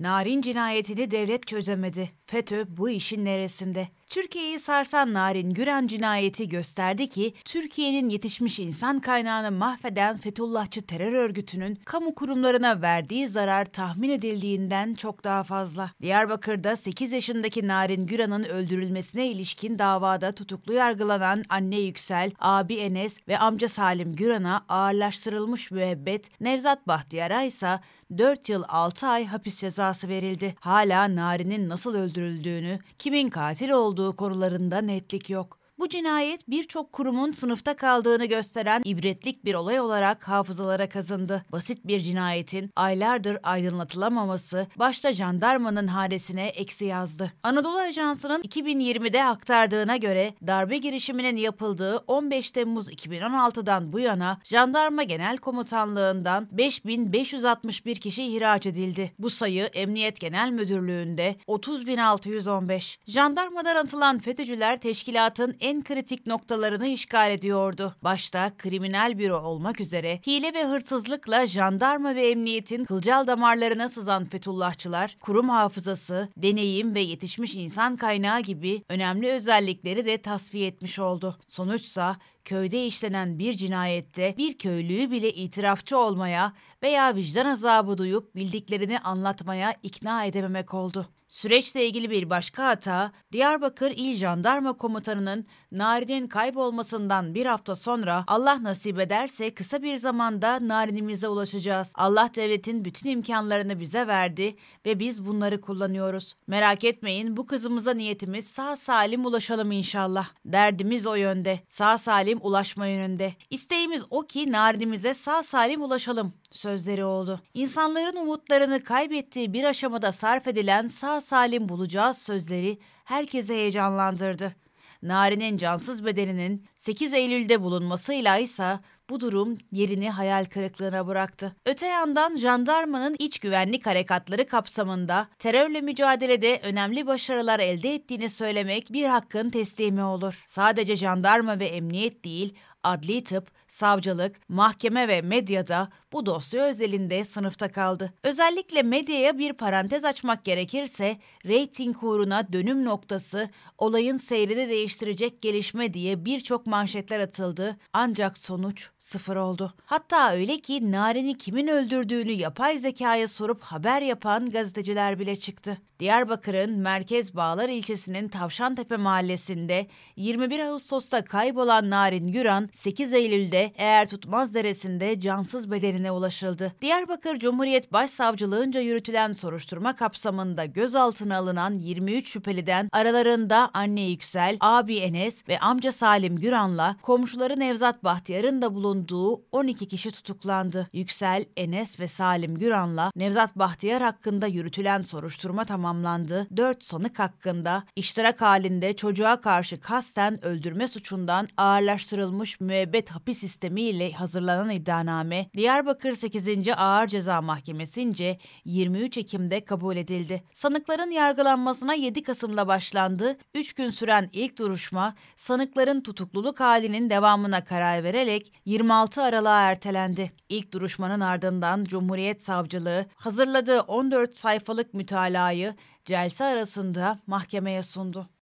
Narin cinayetini devlet çözemedi. FETÖ bu işin neresinde? Türkiye'yi sarsan Narin Güran cinayeti gösterdi ki Türkiye'nin yetişmiş insan kaynağını mahveden Fethullahçı terör örgütünün kamu kurumlarına verdiği zarar tahmin edildiğinden çok daha fazla. Diyarbakır'da 8 yaşındaki Narin Güran'ın öldürülmesine ilişkin davada tutuklu yargılanan anne Yüksel, abi Enes ve amca Salim Güran'a ağırlaştırılmış müebbet, Nevzat Bahtiyar'a ise 4 yıl 6 ay hapis cezası verildi. Hala Narin'in nasıl öldürüldüğünü, kimin katil olduğu konularında netlik yok. Bu cinayet birçok kurumun sınıfta kaldığını gösteren ibretlik bir olay olarak hafızalara kazındı. Basit bir cinayetin aylardır aydınlatılamaması başta jandarmanın hanesine eksi yazdı. Anadolu Ajansı'nın 2020'de aktardığına göre darbe girişiminin yapıldığı 15 Temmuz 2016'dan bu yana Jandarma Genel Komutanlığından 5561 kişi ihraç edildi. Bu sayı Emniyet Genel Müdürlüğü'nde 30.615. Jandarmadan atılan FETÖ'cüler teşkilatın en kritik noktalarını işgal ediyordu. Başta kriminal büro olmak üzere hile ve hırsızlıkla jandarma ve emniyetin kılcal damarlarına sızan Fethullahçılar, kurum hafızası, deneyim ve yetişmiş insan kaynağı gibi önemli özellikleri de tasfiye etmiş oldu. Sonuçsa köyde işlenen bir cinayette bir köylüyü bile itirafçı olmaya veya vicdan azabı duyup bildiklerini anlatmaya ikna edememek oldu. Süreçle ilgili bir başka hata, Diyarbakır İl Jandarma Komutanı'nın Narin'in kaybolmasından bir hafta sonra Allah nasip ederse kısa bir zamanda Narin'imize ulaşacağız. Allah devletin bütün imkanlarını bize verdi ve biz bunları kullanıyoruz. Merak etmeyin, bu kızımıza niyetimiz sağ salim ulaşalım inşallah. Derdimiz o yönde, sağ salim ulaşma yönünde. İsteğimiz o ki Narin'imize sağ salim ulaşalım sözleri oldu. İnsanların umutlarını kaybettiği bir aşamada sarf edilen sağ salim bulacağız sözleri herkesi heyecanlandırdı. Narin'in cansız bedeninin 8 Eylül'de bulunmasıyla ise bu durum yerini hayal kırıklığına bıraktı. Öte yandan jandarmanın iç güvenlik harekatları kapsamında terörle mücadelede önemli başarılar elde ettiğini söylemek bir hakkın teslimi olur. Sadece jandarma ve emniyet değil, adli tıp, savcılık, mahkeme ve medyada bu dosya özelinde sınıfta kaldı. Özellikle medyaya bir parantez açmak gerekirse reyting uğruna dönüm noktası, olayın seyrini değiştirecek gelişme diye birçok manşetler atıldı ancak sonuç sıfır oldu. Hatta öyle ki Narin'i kimin öldürdüğünü yapay zekaya sorup haber yapan gazeteciler bile çıktı. Diyarbakır'ın Merkez Bağlar ilçesinin Tavşantepe mahallesinde 21 Ağustos'ta kaybolan Narin Güran 8 Eylül'de Eğertutmaz Deresi'nde cansız bedenine ulaşıldı. Diyarbakır Cumhuriyet Başsavcılığınca yürütülen soruşturma kapsamında gözaltına alınan 23 şüpheliden aralarında anne Yüksel, abi Enes ve amca Salim Güran'la komşuları Nevzat Bahtiyar'ın da bulunduğu 12 kişi tutuklandı. Yüksel, Enes ve Salim Güran'la Nevzat Bahtiyar hakkında yürütülen soruşturma tamamlandı. 4 sanık hakkında iştirak halinde çocuğa karşı kasten öldürme suçundan ağırlaştırılmış müebbet hapis sistemiyle hazırlanan iddianame Diyarbakır 8. Ağır Ceza Mahkemesi'nce 23 Ekim'de kabul edildi. Sanıkların yargılanmasına 7 Kasım'da başlandı. 3 gün süren ilk duruşma sanıkların tutukluluk halinin devamına karar vererek 26 Aralık'a ertelendi. İlk duruşmanın ardından Cumhuriyet Savcılığı hazırladığı 14 sayfalık mütalayı celse arasında mahkemeye sundu.